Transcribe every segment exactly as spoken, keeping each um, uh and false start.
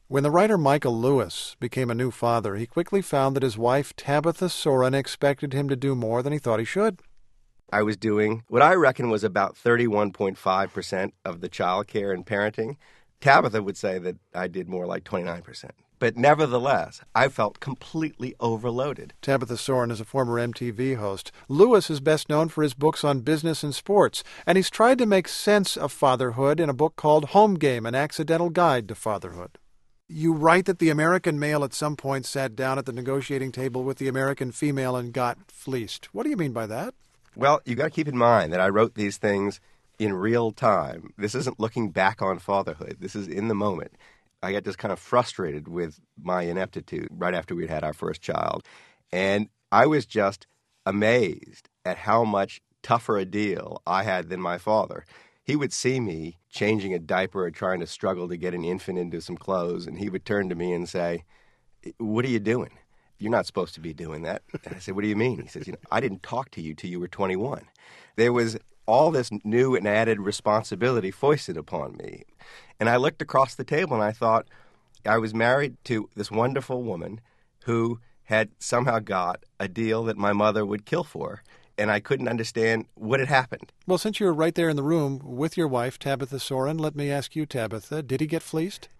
When the writer Michael Lewis became a new father, he quickly found that his wife Tabitha Soren expected him to do more than he thought he should. I was doing what I reckon was about thirty-one point five percent of the child care and parenting. Tabitha would say that I did more like twenty-nine percent. But nevertheless, I felt completely overloaded. Tabitha Soren is a former M T V host. Lewis is best known for his books on business and sports, and he's tried to make sense of fatherhood in a book called Home Game, An Accidental Guide to Fatherhood. You write that the American male at some point sat down at the negotiating table with the American female and got fleeced. What do you mean by that? Well, you've got to keep in mind that I wrote these things in real time. This isn't looking back on fatherhood. This is in the moment. I got just kind of frustrated with my ineptitude right after we'd had our first child. And I was just amazed at how much tougher a deal I had than my father. He would see me changing a diaper or trying to struggle to get an infant into some clothes, and he would turn to me and say, "What are you doing? You're not supposed to be doing that." And I said, "What do you mean?" He says, "You know, I didn't talk to you till you were twenty-one. There was all this new and added responsibility foisted upon me. And I looked across the table and I thought, I was married to this wonderful woman who had somehow got a deal that my mother would kill for, and I couldn't understand what had happened." Well, since you're right there in the room with your wife, Tabitha Soren, let me ask you, Tabitha, did he get fleeced?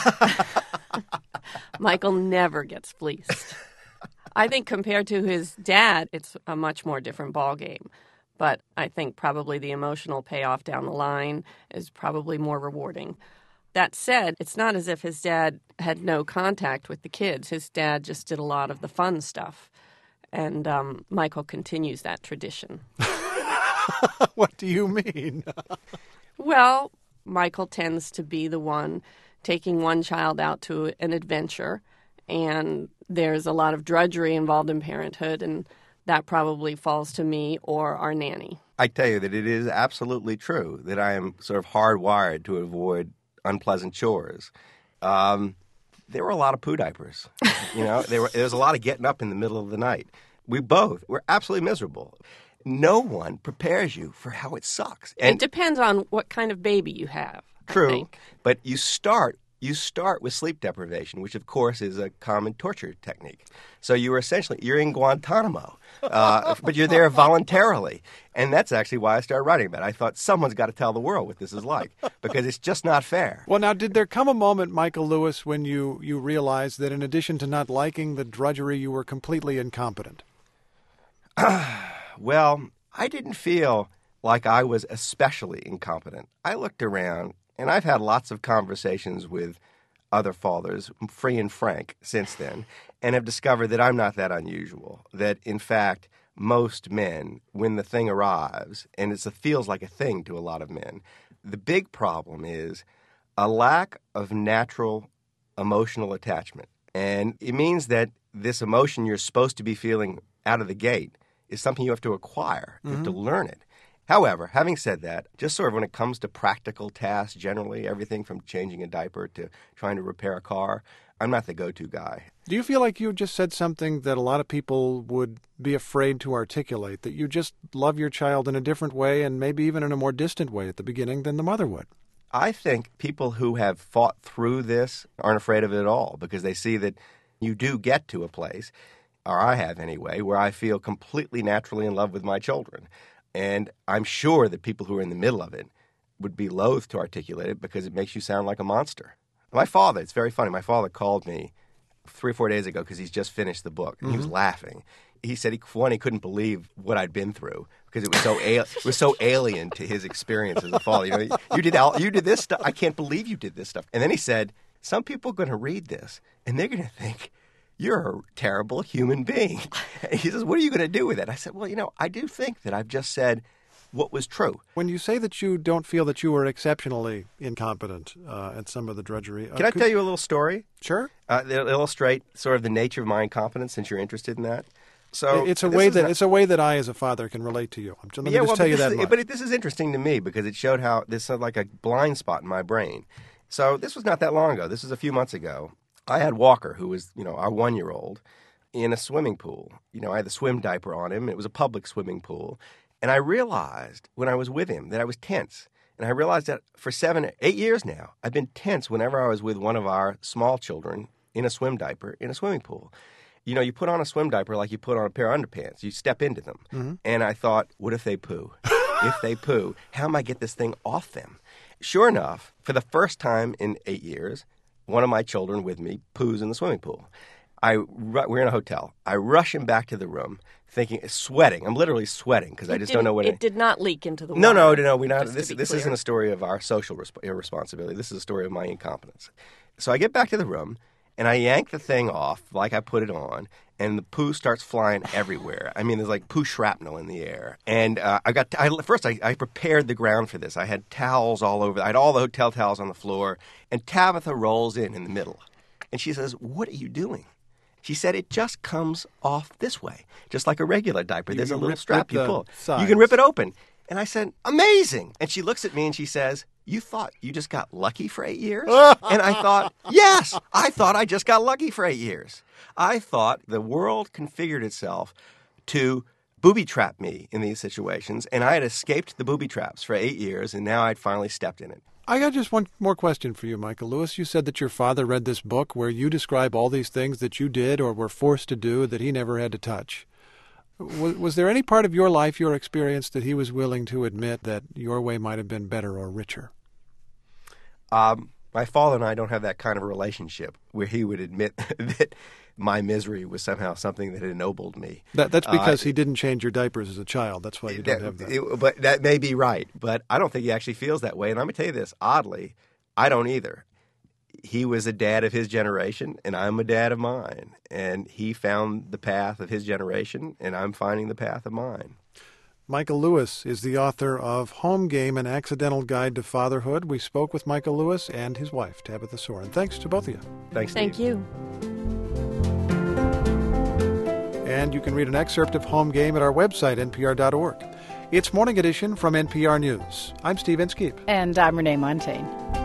Michael never gets fleeced. I think compared to his dad, it's a much more different ballgame. But I think probably the emotional payoff down the line is probably more rewarding. That said, it's not as if his dad had no contact with the kids. His dad just did a lot of the fun stuff. And um, Michael continues that tradition. What do you mean? Well, Michael tends to be the one taking one child out to an adventure. And there's a lot of drudgery involved in parenthood, and that probably falls to me or our nanny. I tell you that it is absolutely true that I am sort of hardwired to avoid unpleasant chores. Um, there were a lot of poo diapers. You know, there, were, there was a lot of getting up in the middle of the night. We both were absolutely miserable. No one prepares you for how it sucks. And it depends on what kind of baby you have. True, I think. But you start you start with sleep deprivation, which of course is a common torture technique. So you are essentially you're in Guantanamo, uh, but you're there voluntarily, and that's actually why I started writing about it. I thought someone's got to tell the world what this is like because it's just not fair. Well, now, did there come a moment, Michael Lewis, when you you realized that in addition to not liking the drudgery, you were completely incompetent? Well, I didn't feel like I was especially incompetent. I looked around. And I've had lots of conversations with other fathers, free and frank, since then, and have discovered that I'm not that unusual, that, in fact, most men, when the thing arrives, and it's, it feels like a thing to a lot of men, the big problem is a lack of natural emotional attachment. And it means that this emotion you're supposed to be feeling out of the gate is something you have to acquire. You Mm-hmm. have to learn it. However, having said that, just sort of when it comes to practical tasks generally, everything from changing a diaper to trying to repair a car, I'm not the go-to guy. Do you feel like you just said something that a lot of people would be afraid to articulate, that you just love your child in a different way and maybe even in a more distant way at the beginning than the mother would? I think people who have fought through this aren't afraid of it at all because they see that you do get to a place, or I have anyway, where I feel completely naturally in love with my children. And I'm sure that people who are in the middle of it would be loath to articulate it because it makes you sound like a monster. My father, it's very funny, my father called me three or four days ago because he's just finished the book, and mm-hmm. he was laughing. He said, he, one, he couldn't believe what I'd been through because it was so al- it was so alien to his experience as a father. You know, you did all, you did this stuff. I can't believe you did this stuff. And then he said, some people are going to read this, and they're going to think, you're a terrible human being. And he says, what are you going to do with it? I said, well, you know, I do think that I've just said what was true. When you say that you don't feel that you were exceptionally incompetent uh, at some of the drudgery... Uh, Can I could... tell you a little story? Sure. Uh, that'll illustrate sort of the nature of my incompetence since you're interested in that. So It's a way that not... it's a way that I, as a father, can relate to you. Let me yeah, just well, tell you this that is, much. But it, this is interesting to me because it showed how this is like a blind spot in my brain. So this was not that long ago. This was a few months ago. I had Walker, who was, you know, our one-year-old, in a swimming pool. You know, I had the swim diaper on him. It was a public swimming pool. And I realized when I was with him that I was tense. And I realized that for seven, eight years now, I've been tense whenever I was with one of our small children in a swim diaper in a swimming pool. You know, you put on a swim diaper like you put on a pair of underpants. You step into them. Mm-hmm. And I thought, what if they poo? If they poo, how am I get this thing off them? Sure enough, for the first time in eight years, one of my children with me poos in the swimming pool. I we're in a hotel. I rush him back to the room, thinking, sweating. I'm literally sweating because I just don't know what it. It did not leak into the water. No, no, no. We not. This this clear. isn't a story of our social resp- irresponsibility. This is a story of my incompetence. So I get back to the room and I yank the thing off like I put it on, and the poo starts flying everywhere. I mean, there's like poo shrapnel in the air. And uh, I got I, first I, I prepared the ground for this. I had towels all over. I had all the hotel towels on the floor. And Tabitha rolls in in the middle, and she says, "What are you doing?" She said, "It just comes off this way, just like a regular diaper. There's a little strap you pull. You can rip it open." And I said, "Amazing." And she looks at me and she says, "You thought you just got lucky for eight years?" And I thought, yes, I thought I just got lucky for eight years. I thought the world configured itself to booby trap me in these situations, and I had escaped the booby traps for eight years, and now I'd finally stepped in it. I got just one more question for you, Michael Lewis. You said that your father read this book where you describe all these things that you did or were forced to do that he never had to touch. Was, was there any part of your life, your experience, that he was willing to admit that your way might have been better or richer? Um, my father and I don't have that kind of a relationship where he would admit that my misery was somehow something that ennobled me. That, that's because uh, he didn't change your diapers as a child. That's why you don't that, have that. It, but that may be right. But I don't think he actually feels that way. And I'm going to tell you this, oddly, I don't either. He was a dad of his generation, and I'm a dad of mine. And he found the path of his generation, and I'm finding the path of mine. Michael Lewis is the author of Home Game, An Accidental Guide to Fatherhood. We spoke with Michael Lewis and his wife, Tabitha Soren. Thanks to both of you. Thanks, Steve. Thank you. And you can read an excerpt of Home Game at our website, N P R dot org. It's Morning Edition from N P R News. I'm Steve Inskeep. And I'm Renee Montaigne.